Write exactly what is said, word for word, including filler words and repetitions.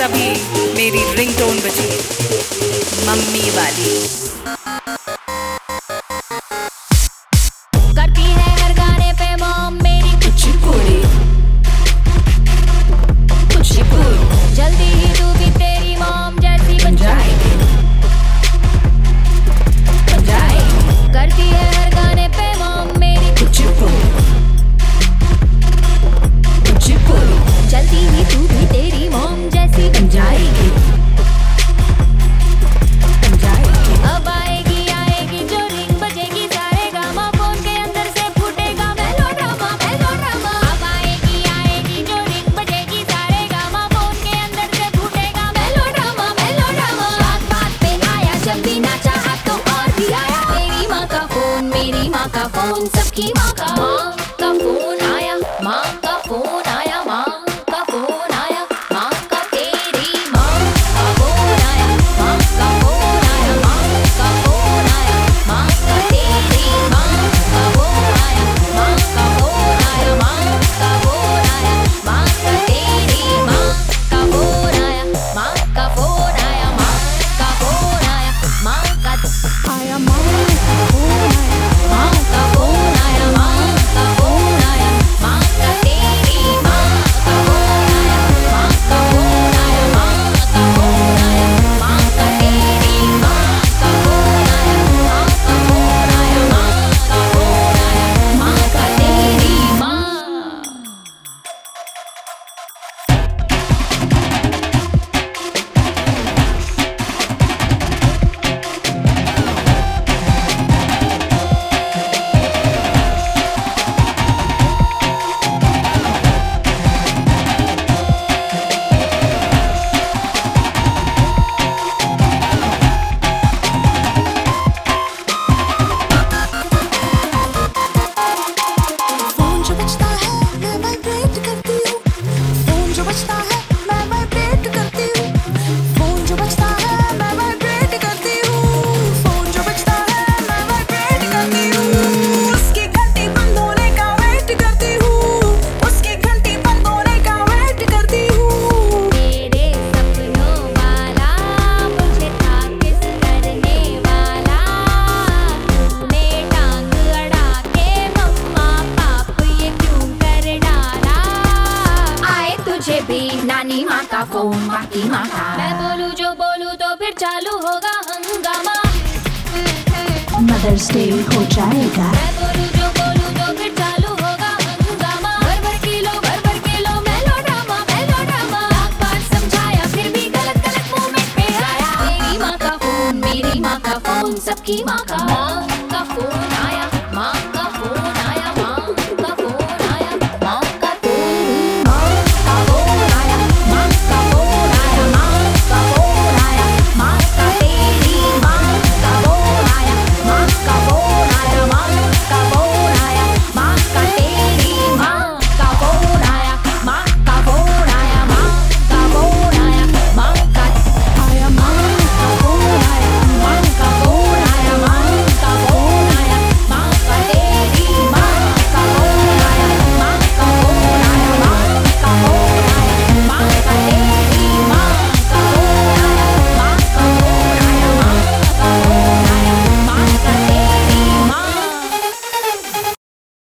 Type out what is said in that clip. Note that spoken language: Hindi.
तभी मेरी रिंगटोन बजी, मम्मी वाली। करती है हर गाने पे मॉम मेरी कुचिपुड़ी कुचिपुड़ी, जल्दी ही तू भी तेरी मॉम जैसी बन जाएगी, बन जाएगी। करती है हर गाने पे मॉम मेरी कुचिपुड़ी कुचिपुड़ी, जल्दी ही तू भी तेरी मॉम जैसी बन जाएगी, बन जाएगी। अब आएगी आएगी जो रिंग बजेगी, सारे गामा फोन के अंदर से फूटेगा मेलोड्रामा मेलोड्रामा। अब आएगी आएगी जो रिंग बजेगी, सारे गामा फोन के अंदर से फूटेगा मेलोड्रामा मेलोड्रामा। बात बात पे आया जब भी ना चाहा तो और भी आया, मेरी माँ का फोन मेरी माँ का फोन सबकी माँ का। माँ का फोन आया, माँ का फोन आया, माँ का फोन आया, माँ का तेरी माँ का फोन आया, माँ का फोन आया, माँ का फोन आया, माँ का तेरी माँ का फोन आया, माँ का फोन आया, माँ का फोन आया, माँ का तेरी माँ का फोन आया, माँ का फोन आया, माँ का फोन आया, माँ का आया, माँ का फोन आया, माँ का फोन आया, माँ का फोन आया, माँ का तेरी माँ का फोन आया, माँ का फोन आया, माँ का फोन आया, माँ का तेरी माँ का फोन आया, माँ का फोन आया, माँ का फोन आया, माँ का तेरी माँ। फोन जो बजता है मैं वाइब्रेट करती हूँ, फोन जो बजता है मैं वाइब्रेट करती हूँ, फोन जो बजता है मैं वाइब्रेट करती हूँ, फोन जो बजता है मैं वाइब्रेट करती हूँ। उसकी घंटी बंद होने का वेट करती हूँ, उसकी घंटी बंद होने का वेट करती हूँ। मेरे सपनों वाला मुझे था किस करने वाला, तूने टांग अड़ा के मम्मा पाप ये क्यों कर डाला। आए तुझे भी नानी माँ का फोन बाकी माँ का, मैं बोलूँ जो बोलूँ तो फिर चालू होगा हंगामा। मदर्स डे हो जाएगा, मैं बोलूँ जो बोलूँ तो फिर चालू होगा हंगामा। भर भर किलो भर भर किलो मेलोड्रामा मेलोड्रामा। लाख बार समझाया फिर भी गलत गलत मोमेंट पे आया, मेरी माँ का फोन मेरी माँ का फोन सबकी माँ का। माँ का फोन आया, माँ